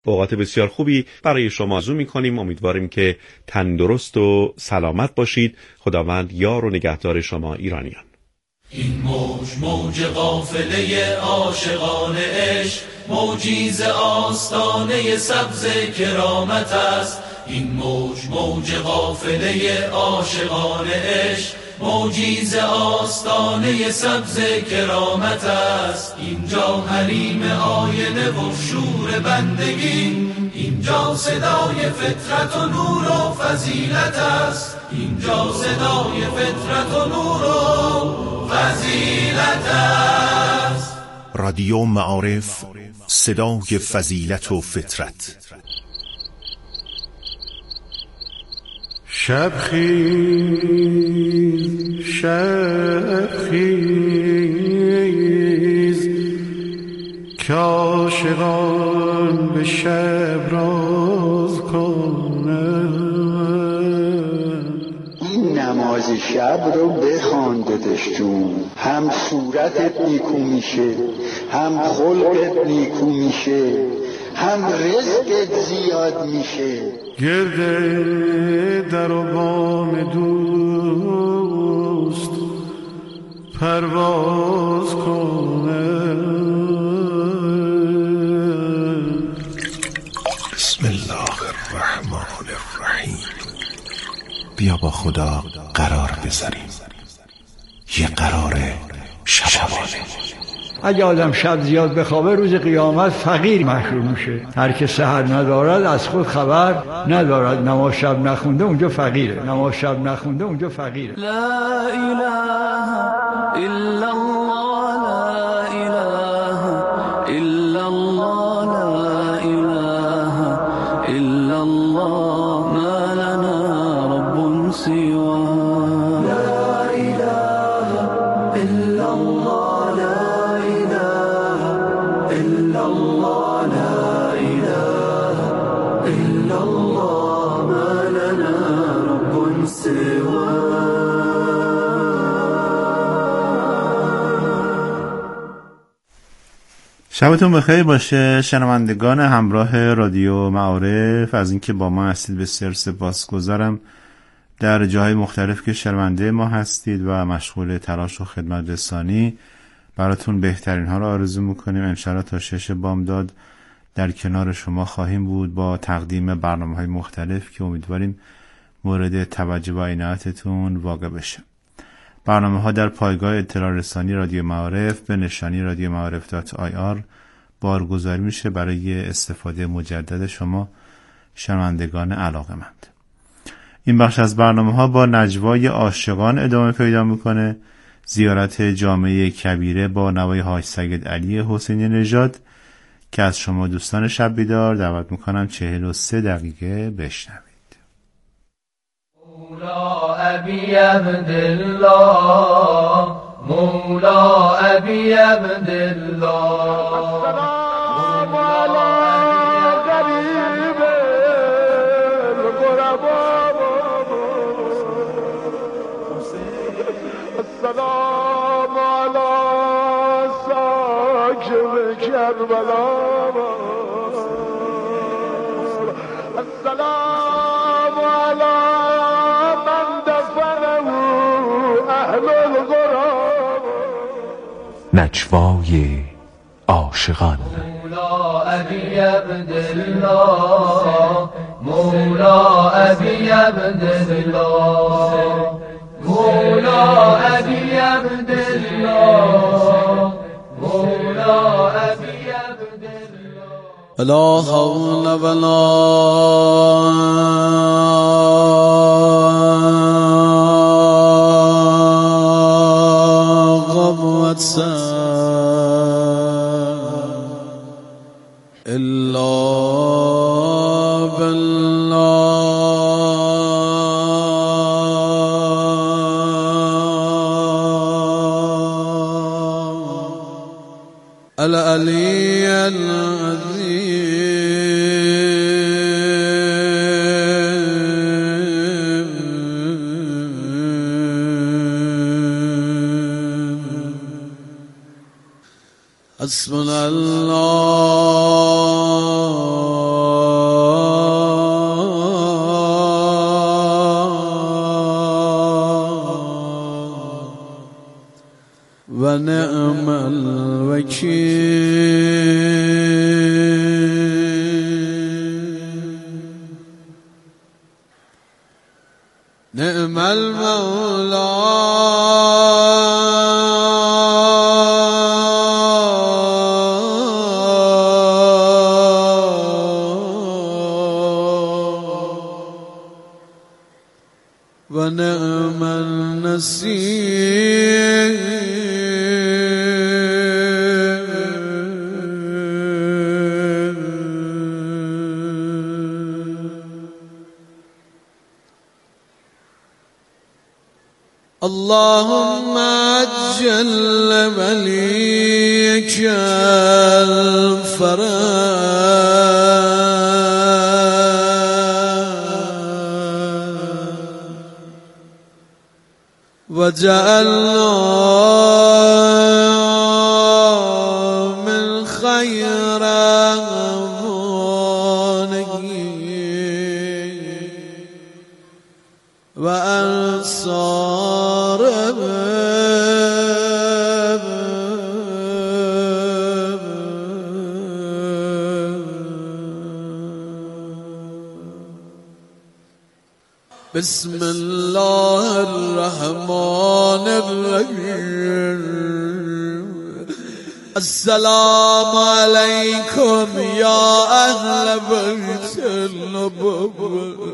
اوقات بسیار خوبی برای شما آرزو می‌کنیم. امیدواریم که تندرست و سلامت باشید. خداوند یار و نگهدار شما ایرانیان. این موج قافله عاشقان عشق، موجی ز آستانه سبز کرامت است. این موج قافله عاشقان عشق، موجی ز آستانه سبز کرامت است. اینجا حریم آینه و شور بندگی، اینجا صدای فطرت و نور و فضیلت است. اینجا صدای فطرت و نور و فضیلت است. رادیو معارف، صدای فضیلت و فطرت. شب خیز که عاشقان به شب راز کنند. این نماز شب رو بخوان داداش جون، هم صورتت نیکو میشه، هم خلقت نیکو میشه، هم رزقت زیاد میشه. گرده در و بام دوست پرواز کنه. بسم الله الرحمن الرحیم. بیا با خدا قرار بذاریم، یه قرار شبانه. اگه آدم شب زیاد بخوابه روز قیامت فقیر محشور میشه. هر که سحر ندارد از خود خبر ندارد. نماز شب نخونده اونجا فقیره، نماز شب نخونده اونجا فقیره. لا اله الا الله، لا اله الا الله، لا اله الا الله، ما لنا رب سواه. لا اله الا الله، شبتون بخیر باشه شنوندگان همراه رادیو معارف. از اینکه با ما هستید بسیار سپاسگزارم. در جاهای مختلف که شنونده ما هستید و مشغول تلاش و خدمت رسانی، براتون بهترین ها رو آرزو میکنیم. انشاءالله تا 6 بامداد در کنار شما خواهیم بود با تقدیم برنامه‌های مختلف که امیدواریم مورد توجه و عنایتتون واقع بشه. برنامه‌ها در پایگاه اطلاع رسانی رادیو معارف به نشانی radioma'arif.ir بارگذاری میشه برای استفاده مجدد شما شنوندگان علاقه‌مند. این بخش از برنامه‌ها با نجوای عاشقان ادامه پیدا میکنه. زیارت جامعه کبیره با نوای حاج سید علی حسینی نژاد که از شما دوستان شب بیدار دعوت میکنم 43 دقیقه بشنوید. مولا ابی عبدالله، مولا ابی عبدالله، السلام علی غریب الغربا، السلام علی ساکن کربلا، السلام علی من دفنه اهل الغراب. نجوای عاشقان. مولا ابی عبدالله، مولا ابی عبدالله، مولا ابی عبدالله، مولا ابی عبدالله. لا حول ولا قوة إلا بالله العلي العظيم. حسبنا الله ونعم الوكيل نعم المولى ونعم النصير اللهم عجل وليك الفرج وجعلنا من خير وأنصار بسم الله الرحمن الرحيم السلام عليكم يا أهل بيت النبوة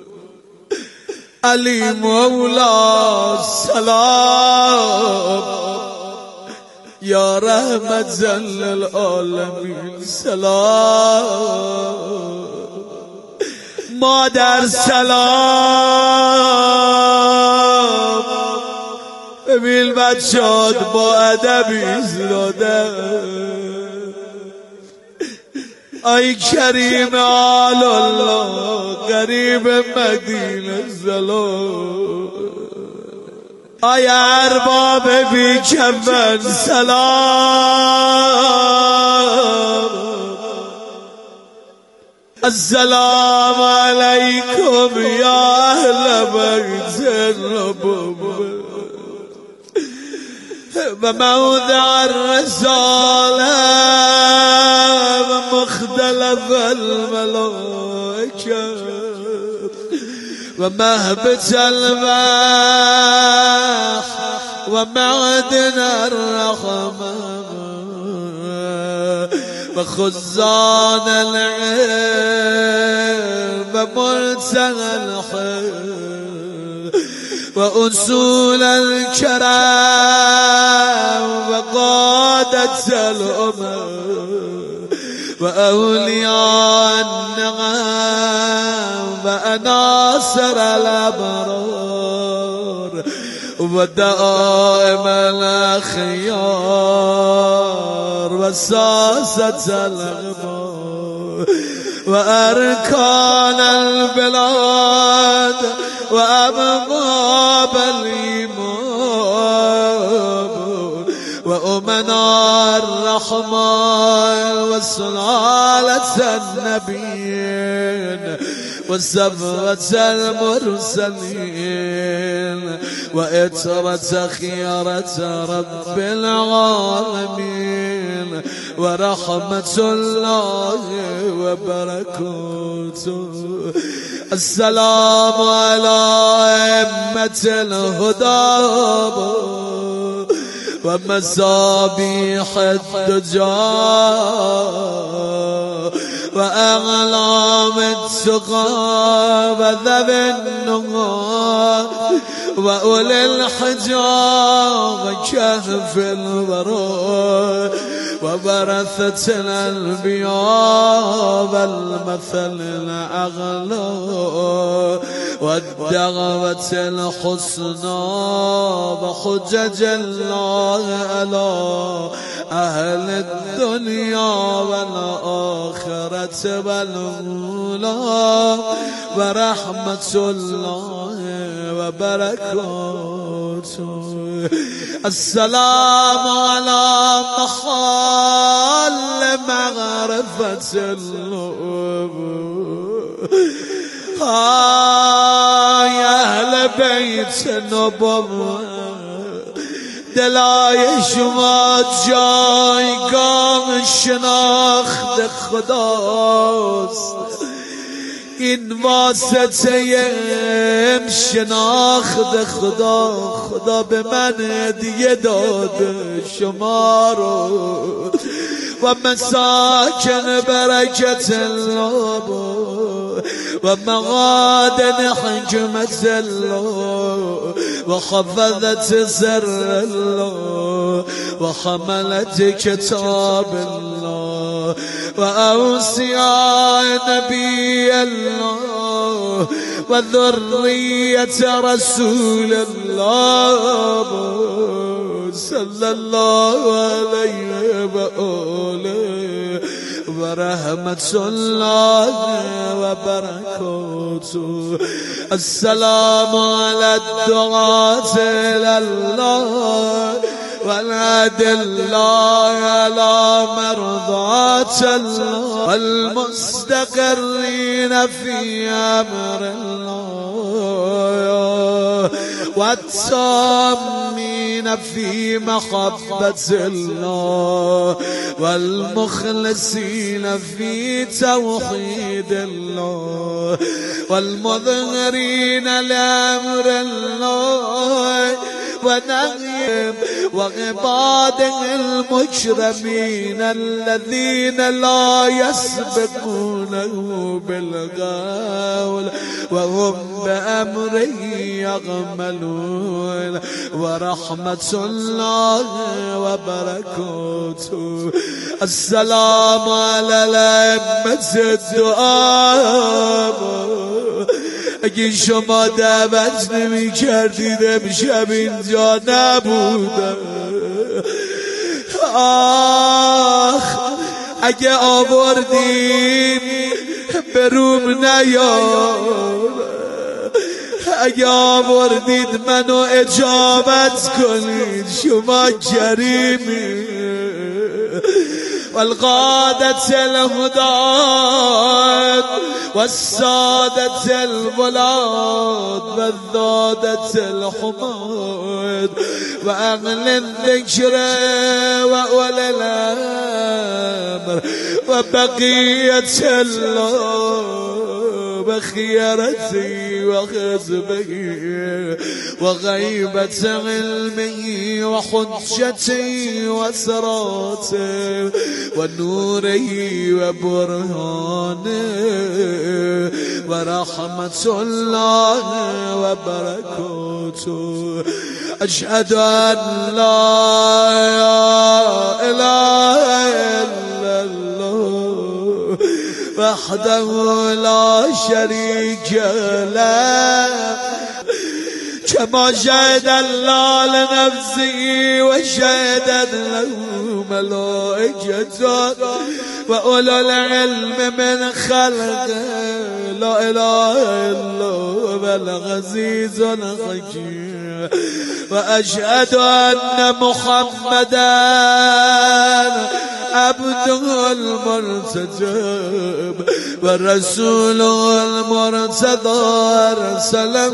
علي مولا السلام يا رحمة للعالمين سلام مادر سلام ببین بچه‌ات با ادب ایستاده ای کریم آل الله قریب مدینه سلام ای ارباب بی کفن سلام السلام علیکم یا اهل بیت النبوة و موضع الرسالة و مختلف الملائكة و مهبط الوحي و معدن الرحمة و خزان العلم و مرسل الخير و اصول الكرم و قادة الأمم و اولیاء النعم و اناصر الابرار و دائم الاخيار و ساسة الغمار و ارکان البلاد و ابواب الایمان و امناء الرحمن و سلالة النبيين و صفوة المرسلين و اطرة خيرة رب العالمين و رحمة الله و بركاته السلام على أئمة الهدى و مصابيح الدجى و اعلام التقى و ذوي النهى و اولي الحجاب و كهف الورى و ورثة الانبياء و المثل الاعلى و الدعوة الحسنى و حجج الله على اهل الدنيا و الآخرة و الأولى و رحمة الله و بركاته السلام على محل معرفة النبوة يا أهل بيت النبوة دلای شما جایگاه شناخت خداست، این واسطه شناخت خدا به من هدیه داده شما رو و مساکن برکت الله و مغادن حکمت الله و خفضت سر الله و حملت کتاب الله و اوصیاء نبی الله و ذریت رسول الله صلی الله علیه و آله و رحمت الله و برکاته. السلام علی الدعاة الله والأدلاء على مرضات الله والمستقرين في أمر الله والتامين في محبة الله والمخلصين في توحيد الله والمظهرين لأمر الله ونغيم وعباده المجرمين الذين لا يسبقونه بالقول وهم بأمره يعملون ورحمة الله وبركاته. السلام على الأئمة الدعاء. اگه شما دعوت نمی کردید امشب اینجا نبودم. آخ اگه آوردیم به روم نیار، اگه آوردید منو اجابت کنید، شما کریمی. والقادة الهدات والسادة الولاد والذادة الحماد وأهل الذكر وأولي الأمر وبقية الله وخيرته وخزبه وغيبة علمه وحجته وسراته ونوره وبرهانه ورحمة الله وبركاته. أشهد أن لا إله إلا الله وحده لا شريك له كما شهد الله لنفسه وشهدت له ملائكته وأولو العلم من خلقه لا إله إلا هو العزيز الحكيم. وأشهد أن محمدا عبده المرتجب ورسوله المرتضى أرسله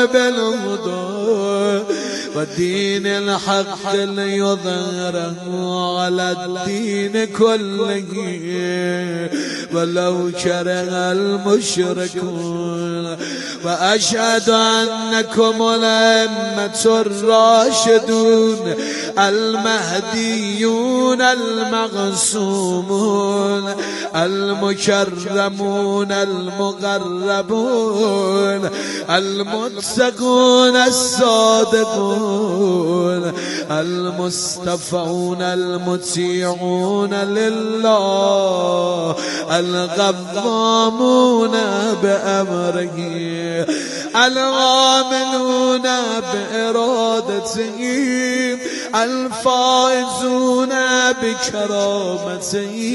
بالهدى ودين الحق ليظهره على الدين كله ولو كره المشركون. وأشهد أنكم الأئمة الراشدون المهديون المعصومون المكرمون المقربون المتقون الصادقون المصطفون المطيعون لله القوامون بأمره العاملون بإرادته الفائزون بكرامته.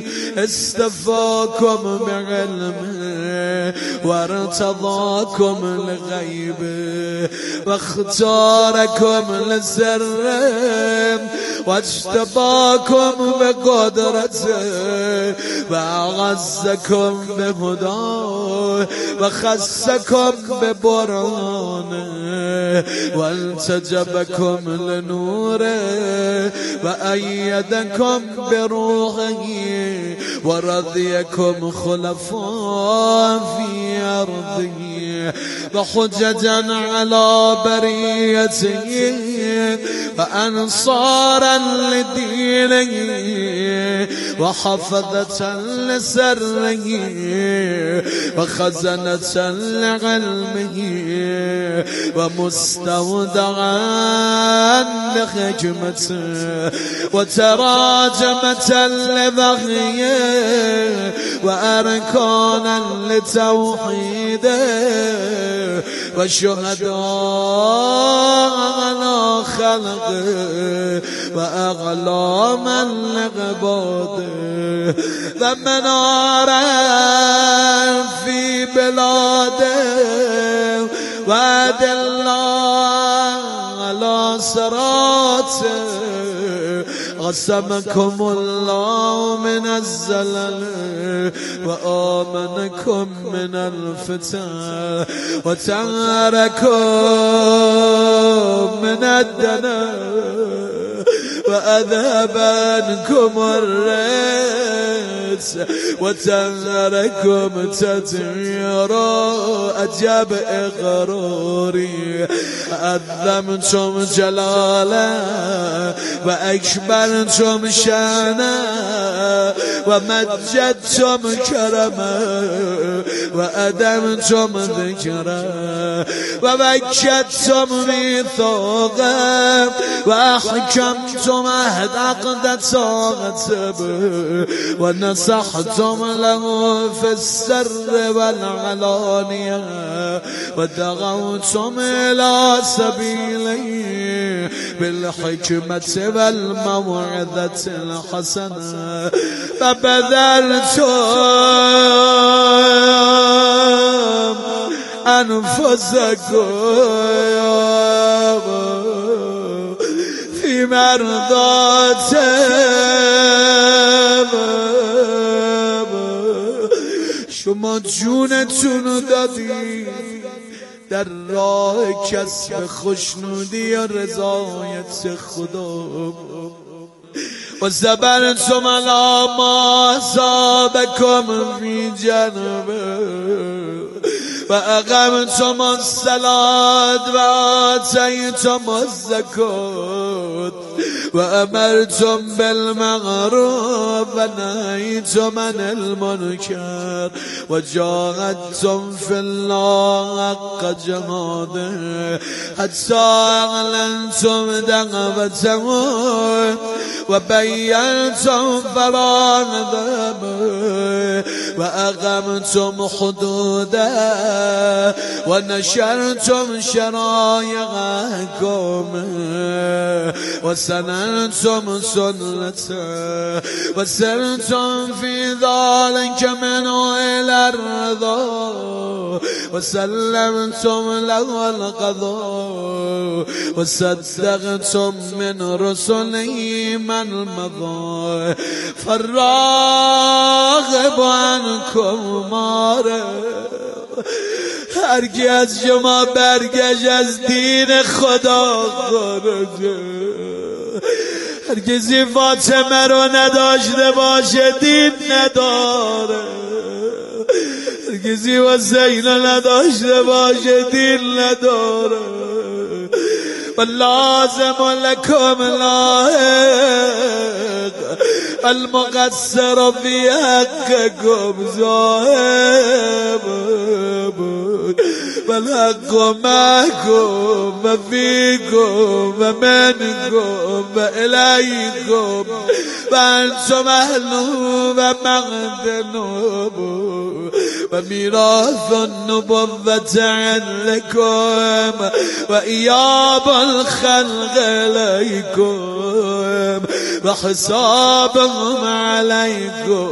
استفاكم بعلمه وارتضاكم لغيبه واختاركم لسره واجتباكم بقدرته وأعزكم بهداه وخصكم ببرهانه وانتجبكم لنوره وأيدكم بروحه ورضيكم خلفاء في أرضه وحججا على بريته وأنصارا لدينه وحفظة لسره وخزنة لعلمه ومستودعا لحكمته وتراجمة لبغيه وأركانا لتوحيده وشهداء على خلقه وأغلاما لعباده ومنارا في بلاده وأدلا على صراطه عصمكم الله من الزلل وآمنكم من الفتن وتعاركم من الدنا وأذهب عنكم الرجس وترككم تطيرا أجاب إقراري أذمتم جلالا وأكبرتم شانا ومجدتم كرما وأدمتم ذكرا ووكدتم ميثاقا وأحكمتم عهد عقد طاعته ونصحتم له في السر والعلانية ودعوتم إلى سبيله بالحكمة والموعظة الحسنة فبذلتم أنفسكم في مرضاتم شما جونتون دادی در راه کسب خوشنودی و رضایت خدا و صبرتم علی ما اصابکم فی جنبه و اقمتم الصلاة و آتیتم الزکات و امرتم بالمعروف و نهیتم عن المنکر و جاهدتم فی الله حق جهاده حتی اعلنتم دعوته و بینتم فرائضه و اقمتم حدوده و نشرتم شرایع احکامه و سننتم سنته و سرتم فی ذلک منه الی الرضا و سلمتم له القضاء و صدقتم من رسله من مضى فالراغب عنكم ماره هرگی از شما برگشت از دین خدا خارجه هرگزی فاطمه رو نداشته باشه دین نداره هرگزی حسین رو نداشته باشه دین نداره و لازم لکم لاحق المقصر فی حقکم ظاهر والحق معكم وفيكم ومنكم وإليكم وأنتم أهله ومعدنه وميراث النبوة عندكم وإياب الخلق إليكم وحسابهم عليكم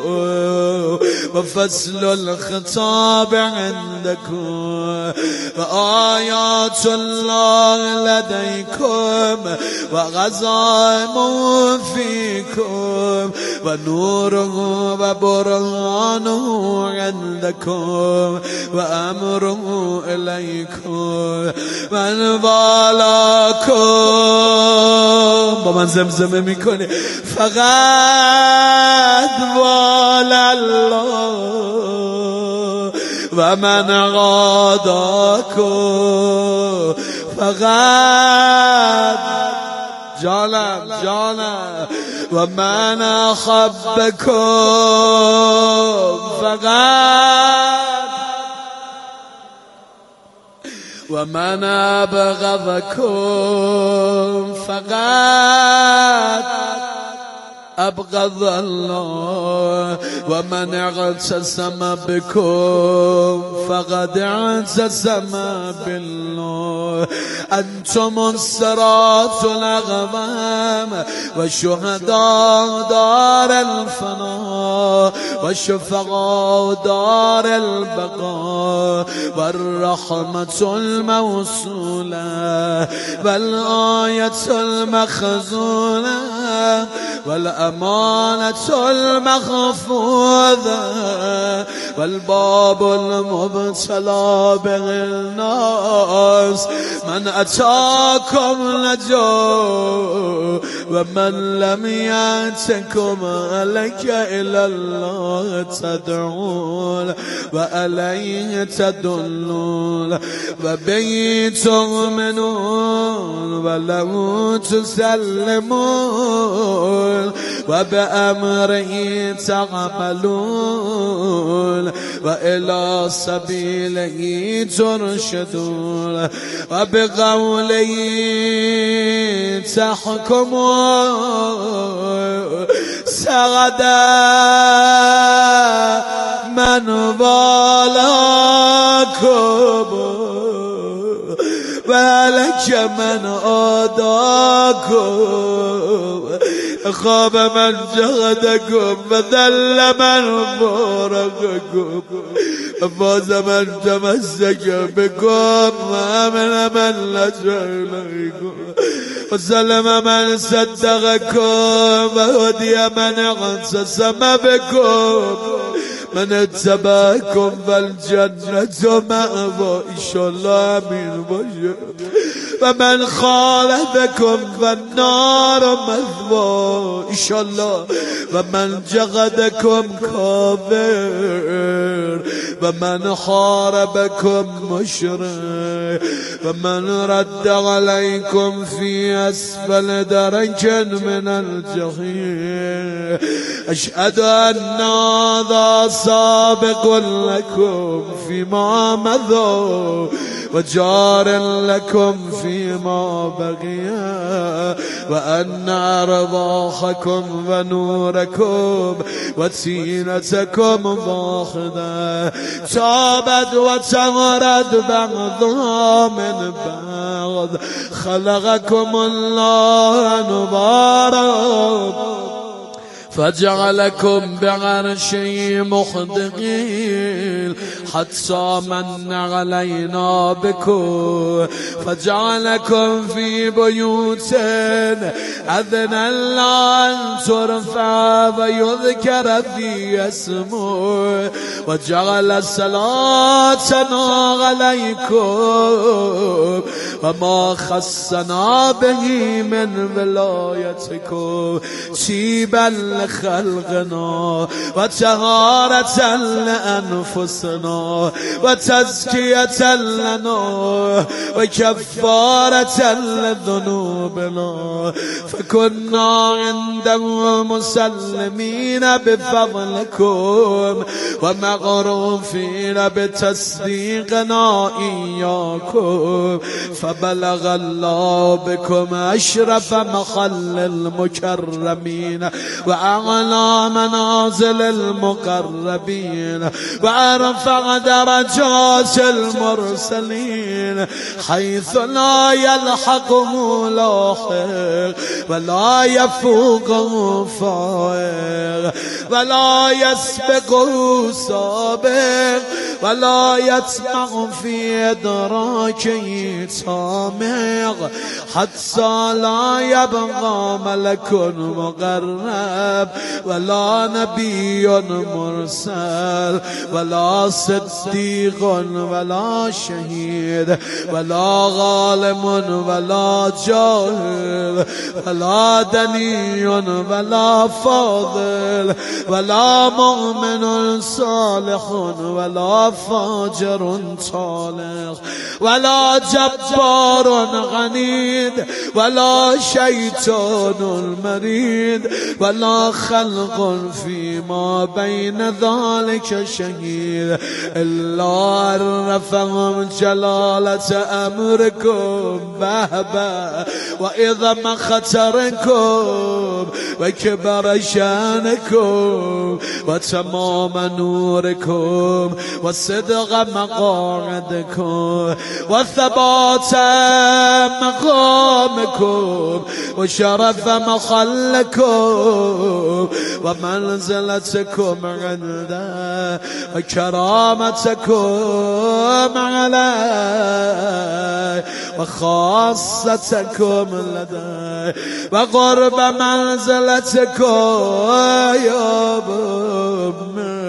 وفصل الخطاب عندكم وآيات الله لديكم وغزائمه فيكم ونوره وبرهانه عندكم لكم وأمره إليكم من بالاكم. با من زمزمه میکنه فقط بالا الله و من عاداكم فقط جانم و من احبكم فقط و من ابغضكم فقط أبغض الله و من اعتصم بكم فقد اعتصم بالله. أنتم الصراط الأقوام وشهداء دار الفناء وشفقاء دار البقاء والرحمة الموصولة والآية المخزونة والأمانة المخفوضة والباب المبتلى به الناس. من أتاكم نجا ومن لم يأتكم عليك إلى الله تدعون وعليه تدلون وبه تؤمنون وله تسلمون وبأمره تعملون وإلى سبيله ترشدون وبقوله تحكمون. سغد من بالاكم ولك من عاداكم خاب من جهدكم وذل من فارقكم فاز من تمسك بكم وامن من لجأ إليكم وسلم من صدقكم وهدي من اعتصم بكم. من اتبعكم فالجنة مأوى إن شاء الله آمين باشه و من خالفكم فالنار مثوى إن شاء الله و من جغدكم كافر و من حاربكم مشرك و من رد عليكم في أسفل درج من الجحيم. أشهد أن هذا سابق لكم فيما مضى وجار لكم فيما بقي وأن أرواحكم ونوركم وسينتكم باخدة تابت وتمرد بعضها من بعض. خلقكم الله نبارا فجعلكم بعرشه محدقين حتى من علينا بكم فجعلكم في بيوت أذن الله أن ترفع ويذكر في اسمه وجعل صلاتنا عليكم وما خصنا به من ولايتكم شيبا لخلقنا وطهارة لأنفسنا وتزكية لنا وكفارة لذنوبنا فكنا عنده مسلمين بفضلكم ومغروفين بتصديقنا إياكم فبلغ الله بكم أشرف محل المكرمين وأعلى منازل المقربين وأرفع درجات المرسلين حيث لا يلحقه لاحق ولا يفوقه فائق ولا يسبقه سابق ولا يطمع في إدراكه طامع حتى لا يبقى ملك مقرب ولا نبي مرسل ولا صديق ولا شهيد ولا ظالم ولا جاهل ولا دني ولا فاضل ولا مؤمن صالح ولا فاجر صالح ولا جبار عنيد ولا شيطان مريد ولا خلق فيما بين ذلك شهيد إلا عرفهم جلالة أمركم بهبة وإذا خطركم وكبر شانكم وتمام نوركم وصدق مقاعدكم وثبات مقامكم وشرف محلكم ومنزلتكم عنده وكرامتكم عليه وخاصتكم لديه وقرب منزلتكم يا أمي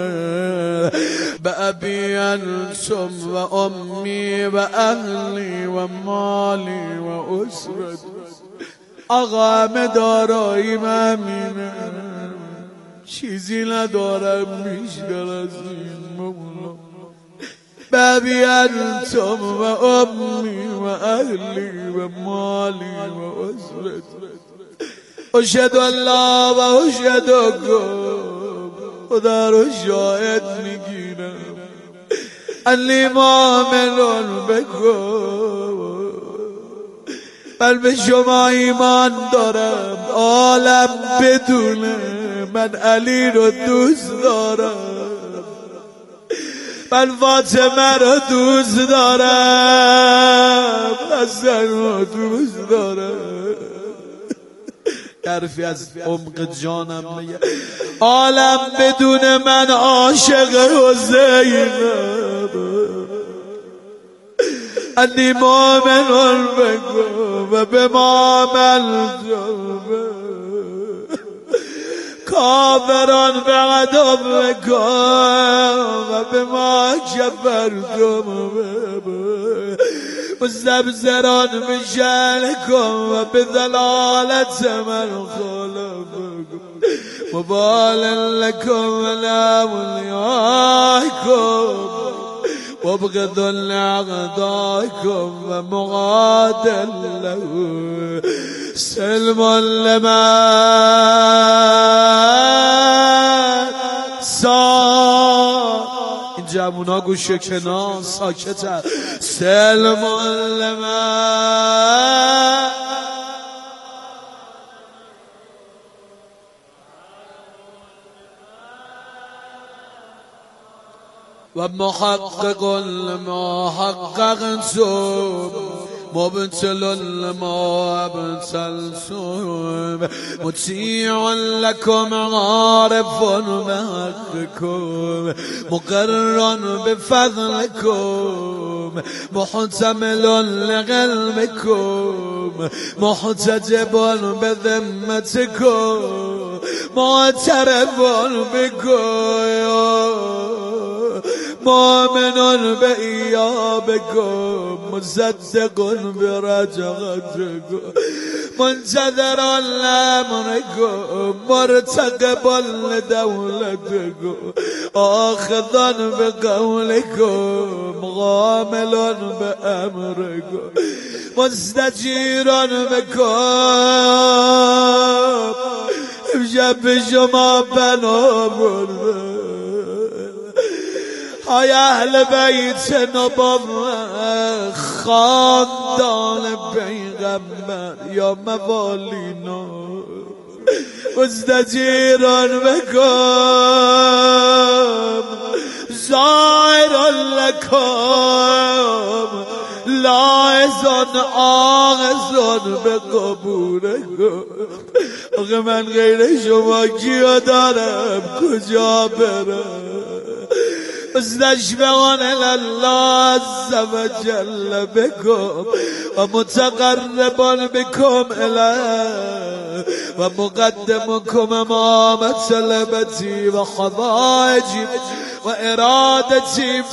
بأبي أنتم وأمي وأهلي ومالي وأسرتي آقا داراییم امینه چیزی ندارم بیشتر از این مولا بابی انتم و امی و اهلی و مالی و اسرتی اشهد الله و اشهدکم خدا رو شاهد میگیرم انی مؤمن بکم من به شما ایمان دارم عالم بدونه من علی رو دوست دارم من فاطمه رو دوست دارم حسن رو دوست دارم حرفی از عمق جانم میگه عالم بدون من عاشق حسینم انی مؤمن بکن و به ما عملتم کافران به عدم بکن و به ما کفرتم مستبصران به شأنکم و به ضلالت من خالفکم مبال لکم و لأولیائکم وابغض لأعدائكم ومقاتل له سلم لمن این جوونا گوشه کنار ساکتر سلم لمن و محقق لما حققتم مبتل لما ابتلتم مطیع لكم عارف بحقكم مقرر بفضلكم محتمل لقلبكم محتجب بذمتكم معترف بكم مؤمن بإيابكم مصدق برجعتكم منتظر لأمركم مرتقب لدولتكم آخذا بقولكم غامل بأمركم مستجير بكم امشب شما بنا برده ای اهل بیت نبوت خاندان پیغمبر یا موالینا مستجیران بکن زائر لکم لاعزان آغزان به قبوله کن. آقا من غیر شما کیا دارم کجا برم؟ مستشفعان الله عز و جل بكم ومتقربان بكم إليه ومقدمكم أمام سلبتي وخضائجي وإرادتي